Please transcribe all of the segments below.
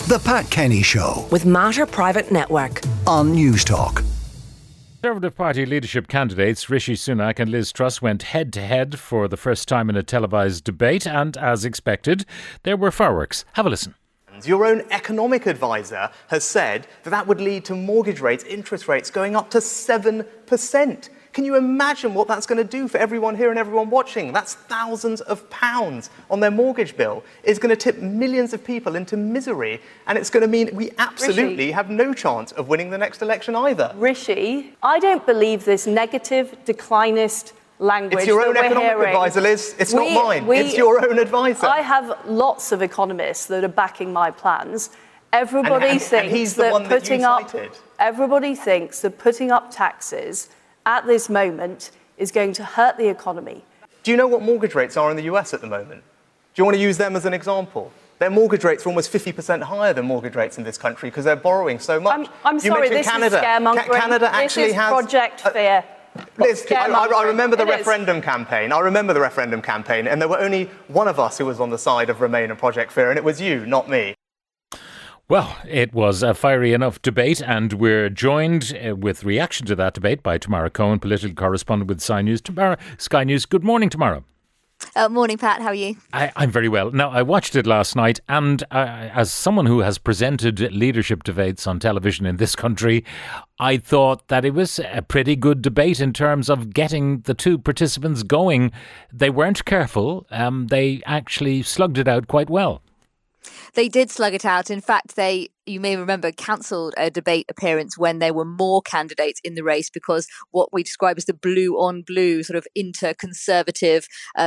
The Pat Kenny Show with Mater Private Network on News Talk. Conservative Party leadership candidates Rishi Sunak and Liz Truss went head-to-head for the first time in a televised debate, and as expected, there were fireworks. Have a listen. Your own economic advisor has said that would lead to mortgage rates, interest rates going up to 7%. Can you imagine what that's going to do for everyone here and everyone watching? That's thousands of pounds on their mortgage bill. It's going to tip millions of people into misery, and it's going to mean we absolutely have no chance of winning the next election either. Rishi, I don't believe this negative, declinist language. It's your own economic advisor, Liz. It's not mine. It's your own advisor. I have lots of economists that are backing my plans. Everybody thinks that putting up taxes at this moment is going to hurt the economy. Do you know what mortgage rates are in the US at the moment? Do you want to use them as an example? Their mortgage rates are almost 50% higher than mortgage rates in this country because they're borrowing so much. I'm sorry, this Canada. is scaremongering. Canada actually this is Project Fear. Liz, I remember the referendum campaign. And there were only one of us who was on the side of Remain and Project Fear, and it was you, not me. Well, it was a fiery enough debate, and we're joined with reaction to that debate by Tamara Cohen, political correspondent with Sky News. Good morning, Tamara. Morning, Pat. How are you? I'm very well. Now, I watched it last night, and as someone who has presented leadership debates on television in this country, I thought that it was a pretty good debate in terms of getting the two participants going. They weren't careful. They actually slugged it out quite well. They did slug it out. In fact, you may remember, cancelled a debate appearance when there were more candidates in the race because what we describe as the blue on blue sort of inter-conservative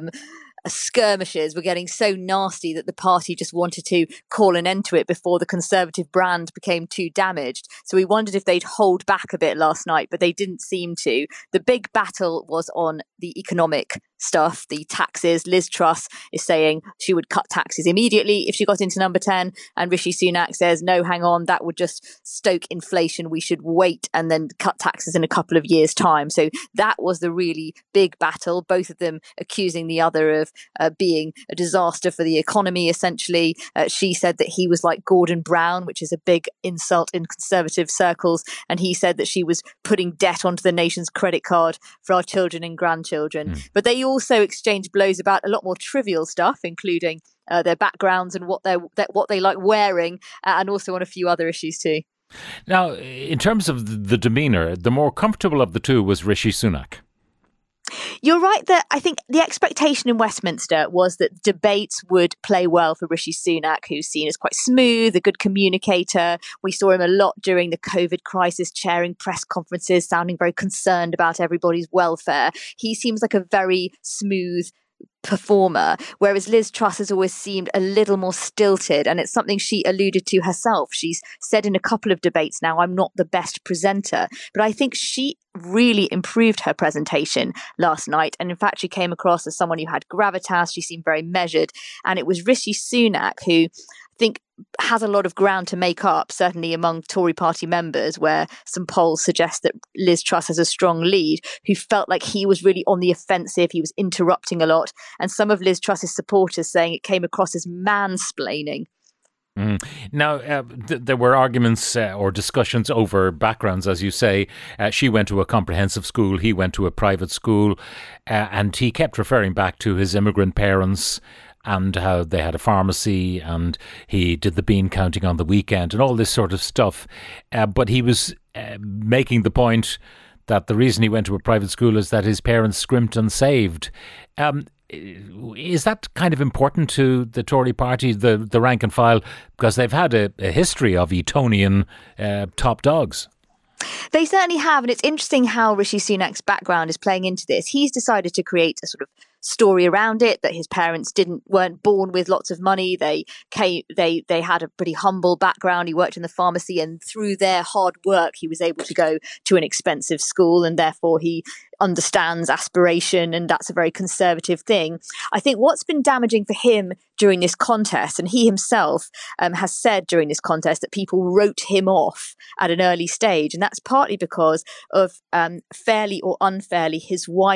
skirmishes were getting so nasty that the party just wanted to call an end to it before the Conservative brand became too damaged. So we wondered if they'd hold back a bit last night, but they didn't seem to. The big battle was on the economic stuff, the taxes. Liz Truss is saying she would cut taxes immediately if she got into number 10, and Rishi Sunak says, no, hang on, that would just stoke inflation. We should wait and then cut taxes in a couple of years' time. So that was the really big battle, both of them accusing the other of being a disaster for the economy, essentially. She said that he was like Gordon Brown, which is a big insult in Conservative circles, and he said that she was putting debt onto the nation's credit card for our children and grandchildren. But they also exchanged blows about a lot more trivial stuff, including their backgrounds and what they like wearing, and also on a few other issues too. Now, in terms of the demeanour, the more comfortable of the two was Rishi Sunak. You're right that I think the expectation in Westminster was that debates would play well for Rishi Sunak, who's seen as quite smooth, a good communicator. We saw him a lot during the COVID crisis, chairing press conferences, sounding very concerned about everybody's welfare. He seems like a very smooth performer, whereas Liz Truss has always seemed a little more stilted, and it's something she alluded to herself. She's said in a couple of debates now, I'm not the best presenter, but I think she really improved her presentation last night, and in fact she came across as someone who had gravitas. She seemed very measured, and it was Rishi Sunak who I think has a lot of ground to make up, certainly among Tory party members, where some polls suggest that Liz Truss has a strong lead, who felt like he was really on the offensive. He was interrupting a lot. And some of Liz Truss's supporters saying it came across as mansplaining. Now, there were arguments or discussions over backgrounds, as you say. She went to a comprehensive school, he went to a private school, and he kept referring back to his immigrant parents and how they had a pharmacy, and he did the bean counting on the weekend and all this sort of stuff. But he was making the point that the reason he went to a private school is that his parents scrimped and saved. Is that kind of important to the Tory party, the rank and file, because they've had a history of Etonian top dogs? They certainly have, and it's interesting how Rishi Sunak's background is playing into this. He's decided to create a sort of story around it, that his parents weren't born with lots of money. They had a pretty humble background. He worked in the pharmacy, and through their hard work, he was able to go to an expensive school, and therefore he understands aspiration, and that's a very conservative thing. I think what's been damaging for him during this contest, and he himself has said during this contest that people wrote him off at an early stage, and that's partly because of fairly or unfairly his wife's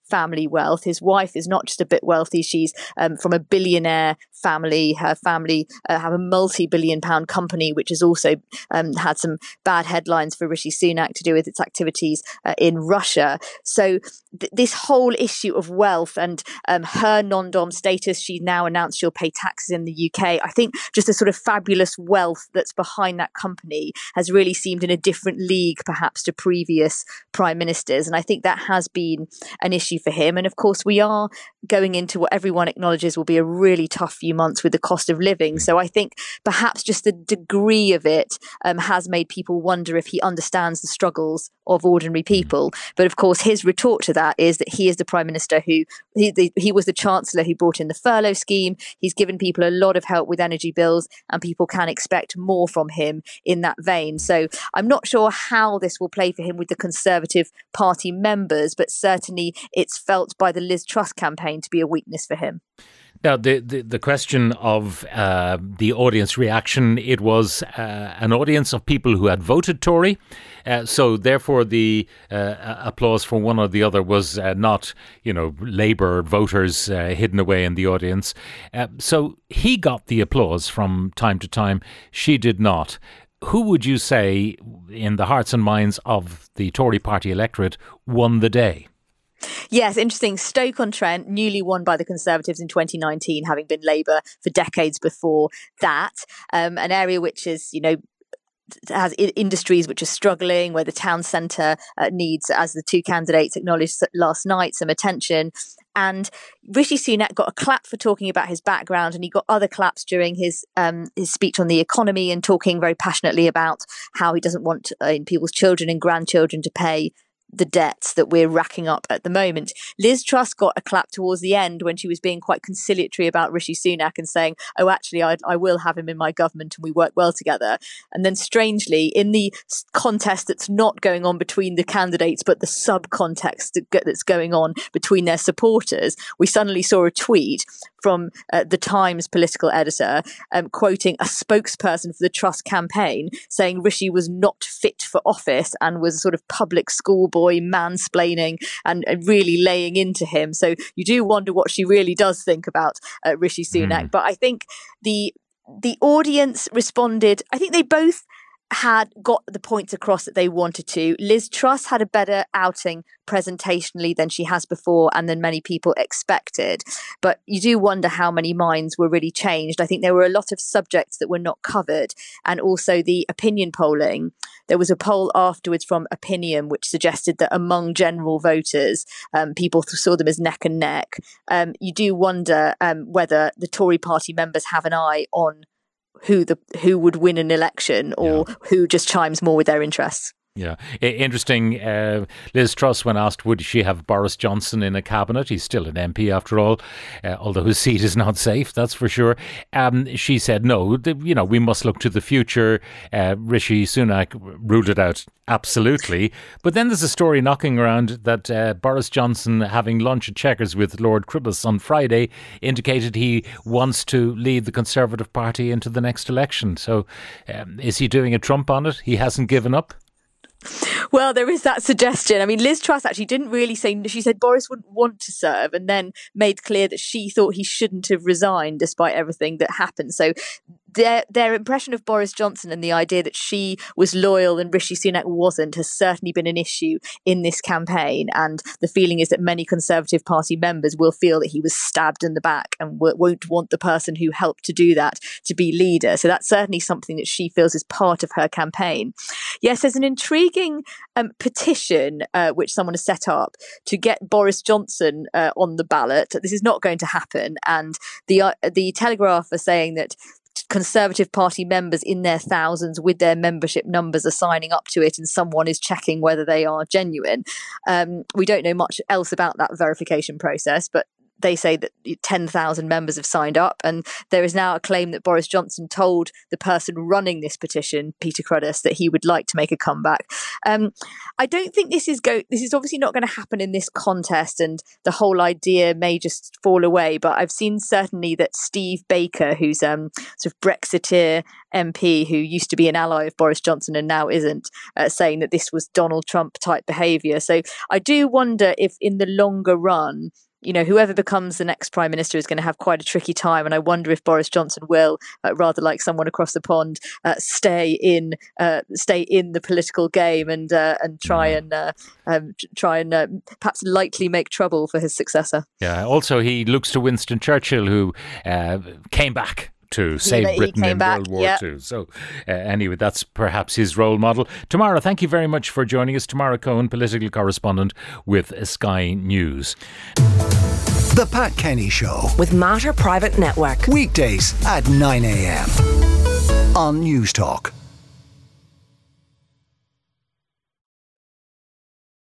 family wealth. His wife is not just a bit wealthy. She's from a billionaire family. Her family have a multi-billion pound company, which has also had some bad headlines for Rishi Sunak to do with its activities in Russia. So this whole issue of wealth and her non-dom status, she now announced she'll pay taxes in the UK. I think just a sort of fabulous wealth that's behind that company has really seemed in a different league perhaps to previous prime ministers. And I think that has been an issue for him. And of course, we are going into what everyone acknowledges will be a really tough few months with the cost of living. So I think perhaps just the degree of it has made people wonder if he understands the struggles of ordinary people. But of course, his retort to that is that he is the prime minister who he was the chancellor who brought in the furlough scheme. He's given people a lot of help with energy bills, and people can expect more from him in that vein. So I'm not sure how this will play for him with the Conservative Party members, but certainly it's felt by the Liz Truss campaign to be a weakness for him. Now, the question of the audience reaction, it was an audience of people who had voted Tory. So therefore, the applause for one or the other was not, Labour voters hidden away in the audience. So he got the applause from time to time. She did not. Who would you say, in the hearts and minds of the Tory party electorate, won the day? Yes, interesting. Stoke-on-Trent, newly won by the Conservatives in 2019, having been Labour for decades before that. An area which is, has industries which are struggling, where the town centre needs, as the two candidates acknowledged last night, some attention. And Rishi Sunak got a clap for talking about his background, and he got other claps during his speech on the economy and talking very passionately about how he doesn't want people's children and grandchildren to pay the debts that we're racking up at the moment. Liz Truss got a clap towards the end when she was being quite conciliatory about Rishi Sunak and saying, oh, actually, I will have him in my government and we work well together. And then strangely, in the contest that's not going on between the candidates, but the sub-context that's going on between their supporters, we suddenly saw a tweet from the Times political editor quoting a spokesperson for the Truss campaign saying Rishi was not fit for office and was a sort of public schoolboy mansplaining and really laying into him. So you do wonder what she really does think about Rishi Sunak. But I think the audience responded. I think they both had got the points across that they wanted to. Liz Truss had a better outing presentationally than she has before and than many people expected. But you do wonder how many minds were really changed. I think there were a lot of subjects that were not covered. And also the opinion polling. There was a poll afterwards from Opinion which suggested that among general voters, people saw them as neck and neck. You do wonder whether the Tory party members have an eye on who would win an election or who just chimes more with their interests. Yeah, interesting. Liz Truss, when asked would she have Boris Johnson in a cabinet, he's still an MP after all, although his seat is not safe, that's for sure. She said no, we must look to the future. Rishi Sunak ruled it out absolutely. But then there's a story knocking around that Boris Johnson, having lunch at Chequers with Lord Cribus on Friday, indicated he wants to lead the Conservative Party into the next election. So is he doing a Trump on it? He hasn't given up? Well, there is that suggestion. I mean, Liz Truss actually didn't really say, she said Boris wouldn't want to serve and then made clear that she thought he shouldn't have resigned despite everything that happened. So their impression of Boris Johnson and the idea that she was loyal and Rishi Sunak wasn't has certainly been an issue in this campaign. And the feeling is that many Conservative Party members will feel that he was stabbed in the back and won't want the person who helped to do that to be leader. So that's certainly something that she feels is part of her campaign. Yes, there's an intriguing petition which someone has set up to get Boris Johnson on the ballot. This is not going to happen. And the Telegraph are saying that Conservative Party members in their thousands with their membership numbers are signing up to it and someone is checking whether they are genuine. We don't know much else about that verification process, but they say that 10,000 members have signed up, and there is now a claim that Boris Johnson told the person running this petition, Peter Cruddas, that he would like to make a comeback. I don't think this is obviously not going to happen in this contest, and the whole idea may just fall away. But I've seen certainly that Steve Baker, who's sort of Brexiteer MP who used to be an ally of Boris Johnson and now isn't, saying that this was Donald Trump type behaviour. So I do wonder if in the longer run, whoever becomes the next Prime Minister is going to have quite a tricky time. And I wonder if Boris Johnson will, rather like someone across the pond, stay in the political game and try and perhaps lightly make trouble for his successor. Yeah. Also, he looks to Winston Churchill, who came back to save Britain in World War II. So anyway, that's perhaps his role model. Tamara, thank you very much for joining us. Tamara Cohen, political correspondent with Sky News. The Pat Kenny Show with Mater Private Network. Weekdays at 9 a.m. on News Talk.